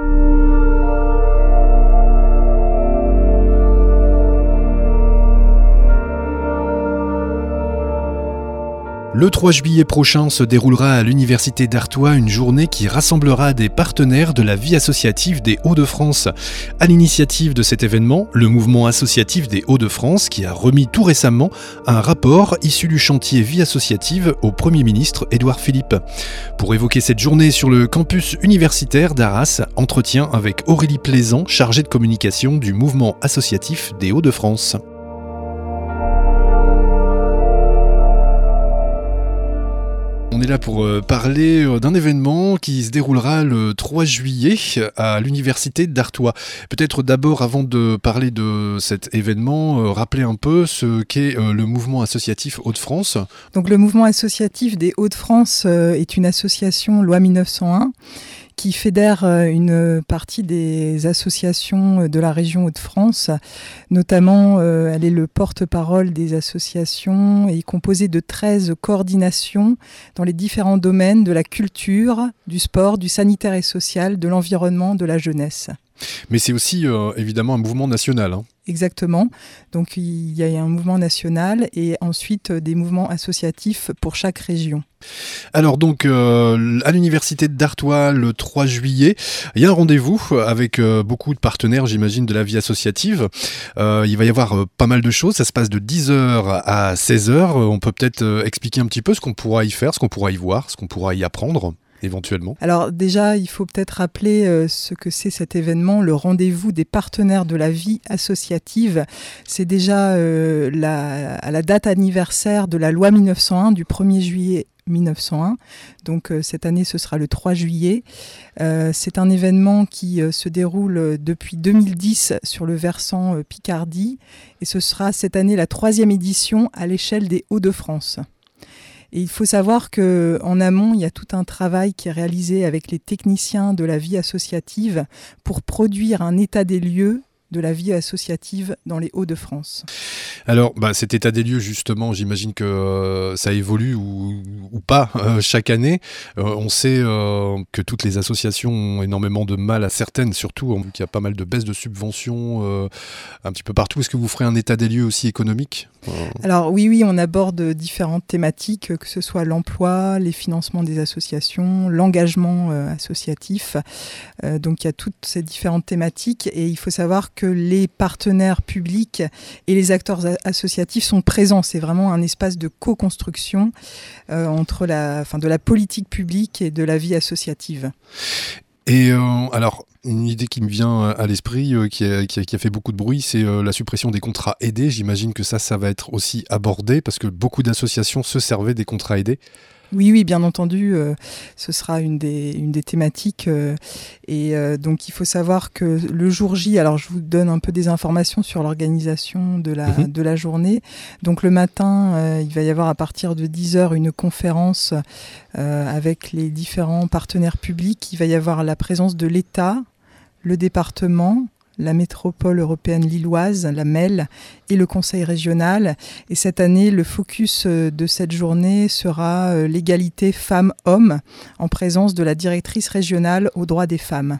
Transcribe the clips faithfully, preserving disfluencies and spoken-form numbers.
Le trois juillet prochain se déroulera à l'Université d'Artois une journée qui rassemblera des partenaires de la vie associative des Hauts-de-France. À l'initiative de cet événement, le mouvement associatif des Hauts-de-France qui a remis tout récemment un rapport issu du chantier vie associative au Premier ministre Édouard Philippe. Pour évoquer cette journée sur le campus universitaire d'Arras, entretien avec Aurélie Plaisant, chargée de communication du mouvement associatif des Hauts-de-France. On est là pour parler d'un événement qui se déroulera le trois juillet à l'Université d'Artois. Peut-être d'abord, avant de parler de cet événement, rappeler un peu ce qu'est le mouvement associatif Hauts-de-France. Donc, le mouvement associatif des Hauts-de-France est une association loi mille neuf cent un qui fédère une partie des associations de la région Hauts-de-France. Notamment, euh, elle est le porte-parole des associations et est composée de treize coordinations dans les différents domaines de la culture, du sport, du sanitaire et social, de l'environnement, de la jeunesse. Mais c'est aussi euh, évidemment un mouvement national. Hein. Exactement. Donc il y a un mouvement national et ensuite des mouvements associatifs pour chaque région. Alors donc euh, à l'Université d'Artois le trois juillet, il y a un rendez-vous avec euh, beaucoup de partenaires, j'imagine, de la vie associative. Euh, il va y avoir euh, pas mal de choses, ça se passe de dix heures à seize heures. On peut peut-être euh, expliquer un petit peu ce qu'on pourra y faire, ce qu'on pourra y voir, ce qu'on pourra y apprendre. Éventuellement. Alors déjà, il faut peut-être rappeler euh, ce que c'est cet événement, le rendez-vous des partenaires de la vie associative. C'est déjà euh, la, à la date anniversaire de la loi mille neuf cent un du premier juillet mille neuf cent un. Donc euh, cette année, ce sera le trois juillet. Euh, c'est un événement qui euh, se déroule depuis deux mille dix sur le versant euh, Picardie et ce sera cette année la troisième édition à l'échelle des Hauts-de-France. Et il faut savoir qu'en amont, il y a tout un travail qui est réalisé avec les techniciens de la vie associative pour produire un état des lieux de la vie associative dans les Hauts-de-France. Alors, bah, cet état des lieux, justement, j'imagine que euh, ça évolue ou, ou pas euh, chaque année. Euh, on sait euh, que toutes les associations ont énormément de mal, à certaines surtout, hein, qu'il y a pas mal de baisses de subventions euh, un petit peu partout. Est-ce que vous ferez un état des lieux aussi économique ? Alors oui, oui, on aborde différentes thématiques, que ce soit l'emploi, les financements des associations, l'engagement euh, associatif. Euh, donc il y a toutes ces différentes thématiques et il faut savoir que les partenaires publics et les acteurs a- associatifs sont présents. C'est vraiment un espace de co-construction euh, entre la, enfin, de la politique publique et de la vie associative. Et euh, alors, une idée qui me vient à l'esprit, euh, qui, a, qui, a, qui a fait beaucoup de bruit, c'est euh, la suppression des contrats aidés. J'imagine que ça, ça va être aussi abordé, parce que beaucoup d'associations se servaient des contrats aidés. Oui, oui, bien entendu, euh, ce sera une des, une des thématiques. Euh, et euh, donc, il faut savoir que le jour J, alors je vous donne un peu des informations sur l'organisation de la, mmh. de la journée. Donc, le matin, euh, il va y avoir à partir de dix heures une conférence euh, avec les différents partenaires publics. Il va y avoir la présence de l'État, le département, la métropole européenne lilloise, la M E L, et le conseil régional. Et cette année, le focus de cette journée sera l'égalité femmes-hommes en présence de la directrice régionale aux droits des femmes.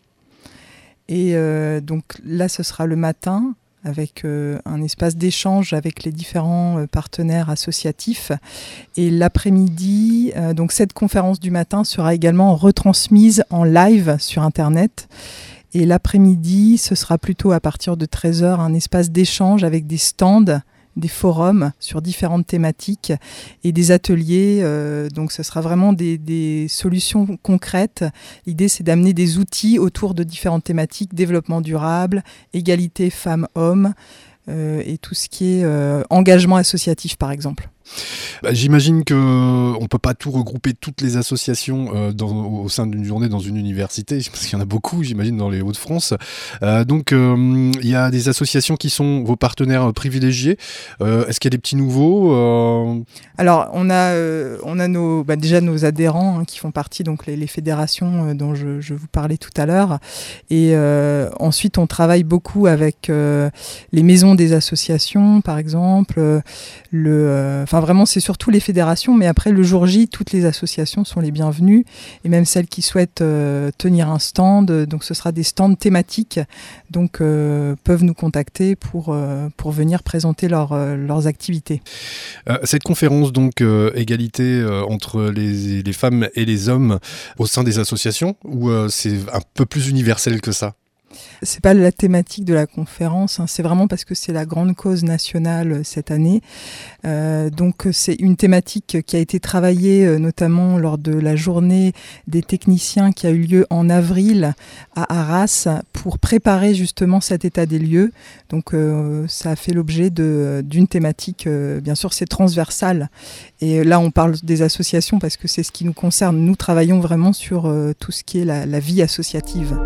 Et euh, donc là, ce sera le matin avec euh, un espace d'échange avec les différents euh, partenaires associatifs. Et l'après-midi, euh, donc cette conférence du matin sera également retransmise en live sur Internet. Et l'après-midi, ce sera plutôt à partir de treize heures un espace d'échange avec des stands, des forums sur différentes thématiques et des ateliers. Euh, donc ce sera vraiment des, des solutions concrètes. L'idée, c'est d'amener des outils autour de différentes thématiques, développement durable, égalité femmes-hommes euh, et tout ce qui est euh, engagement associatif, par exemple. Bah, j'imagine qu'on ne peut pas tout regrouper, toutes les associations euh, dans, au sein d'une journée dans une université, parce qu'il y en a beaucoup, j'imagine, dans les Hauts-de-France. Euh, donc, il euh, y a des associations qui sont vos partenaires privilégiés. Euh, est-ce qu'il y a des petits nouveaux euh... Alors, on a, euh, on a nos, bah, déjà nos adhérents hein, qui font partie, donc les, les fédérations euh, dont je, je vous parlais tout à l'heure. Et euh, ensuite, on travaille beaucoup avec euh, les maisons des associations, par exemple. Euh, le, euh, enfin vraiment c'est surtout les fédérations, mais après le jour J, toutes les associations sont les bienvenues, et même celles qui souhaitent euh, tenir un stand, donc ce sera des stands thématiques, donc euh, peuvent nous contacter pour, euh, pour venir présenter leur, euh, leurs activités. Euh, cette conférence donc euh, égalité euh, entre les, les femmes et les hommes au sein des associations, ou euh, c'est un peu plus universel que ça? C'est pas la thématique de la conférence, hein, c'est vraiment parce que c'est la grande cause nationale cette année. Euh, donc c'est une thématique qui a été travaillée euh, notamment lors de la journée des techniciens qui a eu lieu en avril à Arras pour préparer justement cet état des lieux. Donc euh, ça a fait l'objet de, d'une thématique, euh, bien sûr c'est transversal. Et là on parle des associations parce que c'est ce qui nous concerne. Nous travaillons vraiment sur euh, tout ce qui est la, la vie associative.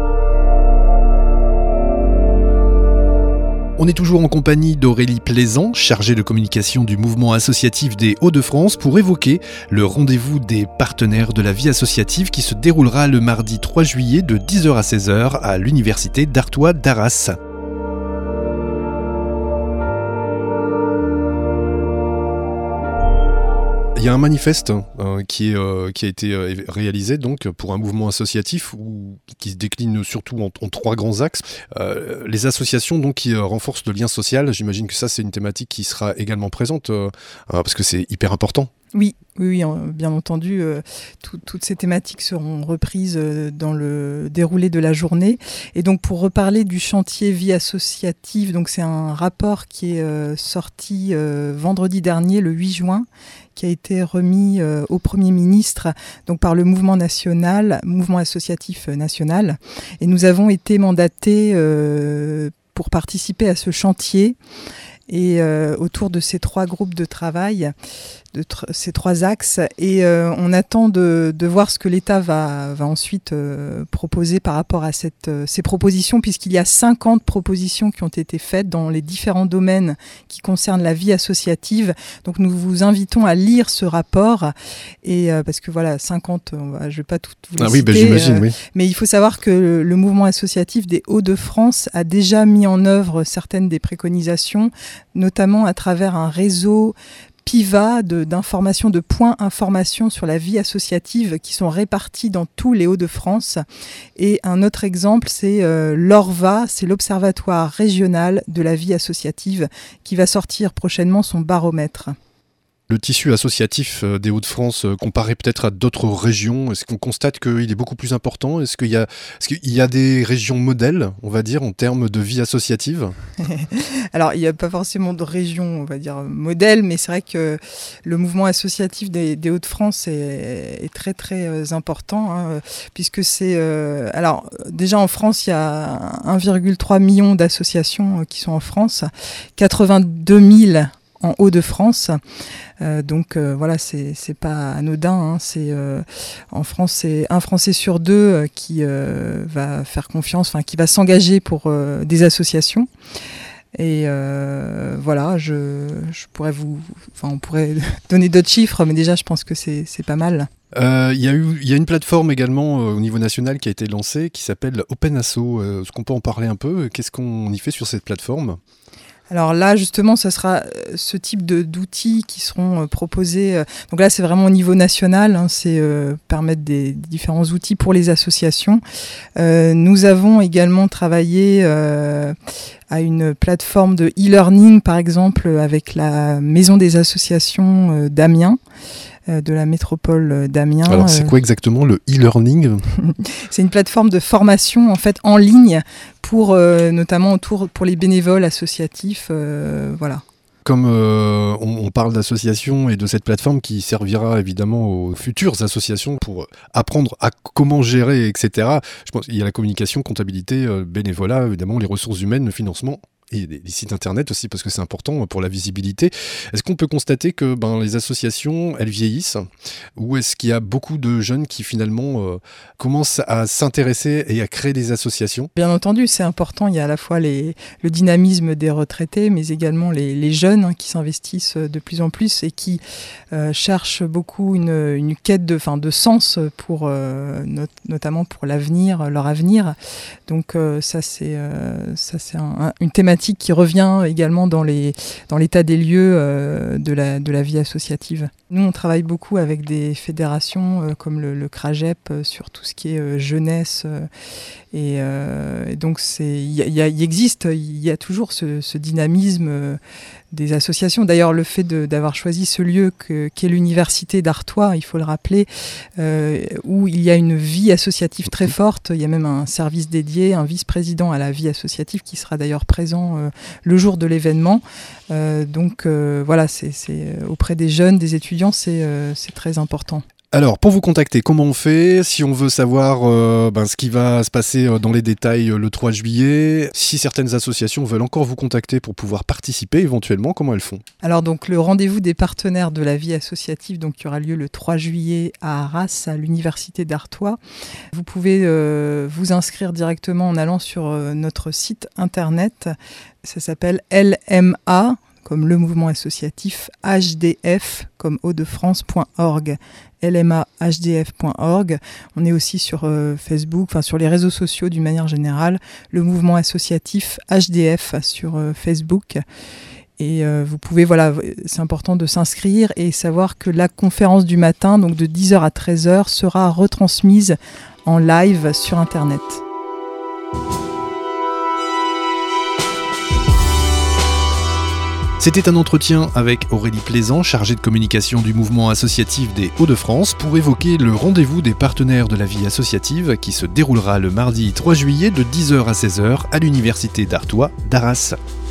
On est toujours en compagnie d'Aurélie Plaisant, chargée de communication du mouvement associatif des Hauts-de-France, pour évoquer le rendez-vous des partenaires de la vie associative qui se déroulera le mardi trois juillet de dix heures à seize heures à l'université d'Artois d'Arras. Il y a un manifeste euh, qui, est, euh, qui a été euh, réalisé donc, pour un mouvement associatif où, qui se décline surtout en, en trois grands axes. Euh, les associations donc, qui euh, renforcent le lien social, j'imagine que ça c'est une thématique qui sera également présente euh, parce que c'est hyper important. Oui, oui, oui, bien entendu, euh, tout, toutes ces thématiques seront reprises euh, dans le déroulé de la journée. Et donc pour reparler du chantier vie associative, donc c'est un rapport qui est euh, sorti euh, vendredi dernier, le huit juin, qui a été remis euh, au Premier ministre donc par le mouvement national, mouvement associatif national. Et nous avons été mandatés euh, pour participer à ce chantier. Et euh, autour de ces trois groupes de travail, de tr- ces trois axes, et euh, on attend de, de voir ce que l'État va, va ensuite euh, proposer par rapport à cette, euh, ces propositions, puisqu'il y a cinquante propositions qui ont été faites dans les différents domaines qui concernent la vie associative. Donc nous vous invitons à lire ce rapport, et euh, parce que voilà, cinquante, on va, je ne vais pas toutes vous les ah oui, citer, bah j'imagine, euh, oui. mais il faut savoir que le, le mouvement associatif des Hauts-de-France a déjà mis en œuvre certaines des préconisations, notamment à travers un réseau P I V A de, d'informations, de points information sur la vie associative qui sont répartis dans tous les Hauts-de-France. Et un autre exemple, c'est euh, l'ORVA, c'est l'Observatoire régional de la vie associative qui va sortir prochainement son baromètre. Le tissu associatif des Hauts-de-France comparé peut-être à d'autres régions, est-ce qu'on constate qu'il est beaucoup plus important ? Est-ce qu'il y a, est-ce qu'il y a des régions modèles, on va dire, en termes de vie associative ? Alors, il n'y a pas forcément de région, on va dire, modèle, mais c'est vrai que le mouvement associatif des, des Hauts-de-France est, est très, très important, hein, puisque c'est... Euh, alors, déjà en France, il y a un virgule trois million d'associations qui sont en France, quatre-vingt-deux mille en Hauts-de-France. Euh, donc euh, voilà, c'est, c'est pas anodin. Hein, c'est, euh, en France, c'est un Français sur deux euh, qui euh, va faire confiance, enfin qui va s'engager pour euh, des associations. Et euh, voilà, je, je pourrais vous, enfin on pourrait donner d'autres chiffres, mais déjà je pense que c'est, c'est pas mal. Il euh, y a eu, il y a une plateforme également euh, au niveau national qui a été lancée, qui s'appelle Open Asso. Euh, est-ce qu'on peut en parler un peu ? Qu'est-ce qu'on y fait sur cette plateforme ? Alors là, justement, ce sera ce type de, d'outils qui seront euh, proposés. Euh, donc là, c'est vraiment au niveau national, hein, c'est euh, permettre des, des différents outils pour les associations. Euh, nous avons également travaillé euh, à une plateforme de e-learning, par exemple, avec la Maison des associations euh, d'Amiens, euh, de la métropole d'Amiens. Alors, c'est quoi exactement le e-learning ? C'est une plateforme de formation, en fait, en ligne, pour euh, notamment autour pour les bénévoles associatifs, euh, voilà. Comme euh, on, on parle d'associations et de cette plateforme qui servira évidemment aux futures associations pour apprendre à comment gérer, et cetera. Je pense qu'il y a la communication, comptabilité, euh, bénévolat, évidemment les ressources humaines, le financement. Et les sites internet aussi, parce que c'est important pour la visibilité. Est-ce qu'on peut constater que ben, les associations, elles vieillissent ? Ou est-ce qu'il y a beaucoup de jeunes qui finalement euh, commencent à s'intéresser et à créer des associations ? Bien entendu, c'est important. Il y a à la fois les, le dynamisme des retraités, mais également les, les jeunes hein, qui s'investissent de plus en plus et qui euh, cherchent beaucoup une, une quête de, fin, de sens, pour, euh, not, notamment pour l'avenir, leur avenir. Donc euh, ça, c'est, euh, ça, c'est un, un, une thématique thématique qui revient également dans, les, dans l'état des lieux euh, de, la, de la vie associative. Nous, on travaille beaucoup avec des fédérations euh, comme le, le CRAGEP euh, sur tout ce qui est euh, jeunesse. Euh, et, euh, et donc, il y, y, y existe, il y a toujours ce, ce dynamisme euh, des associations. D'ailleurs, le fait de, d'avoir choisi ce lieu que, qu'est l'université d'Artois, il faut le rappeler, euh, où il y a une vie associative très forte. Il y a même un service dédié, un vice-président à la vie associative qui sera d'ailleurs présent euh, le jour de l'événement. Euh, donc euh, voilà, c'est, c'est auprès des jeunes, des étudiants, c'est, euh, c'est très important. Alors, pour vous contacter, comment on fait ? Si on veut savoir euh, ben, ce qui va se passer dans les détails le trois juillet, si certaines associations veulent encore vous contacter pour pouvoir participer éventuellement, comment elles font ? Alors, donc, le rendez-vous des partenaires de la vie associative donc, qui aura lieu le trois juillet à Arras, à l'Université d'Artois. Vous pouvez euh, vous inscrire directement en allant sur euh, notre site internet. Ça s'appelle L M A, comme le mouvement associatif, H D F, comme hauts de france point org, L M A H D F point org. On est aussi sur euh, Facebook, enfin sur les réseaux sociaux d'une manière générale, le mouvement associatif H D F sur euh, Facebook. Et euh, vous pouvez, voilà, c'est important de s'inscrire et savoir que la conférence du matin, donc de dix heures à treize heures, sera retransmise en live sur Internet. C'était un entretien avec Aurélie Plaisant, chargée de communication du mouvement associatif des Hauts-de-France, pour évoquer le rendez-vous des partenaires de la vie associative qui se déroulera le mardi trois juillet de dix heures à seize heures à l'Université d'Artois d'Arras.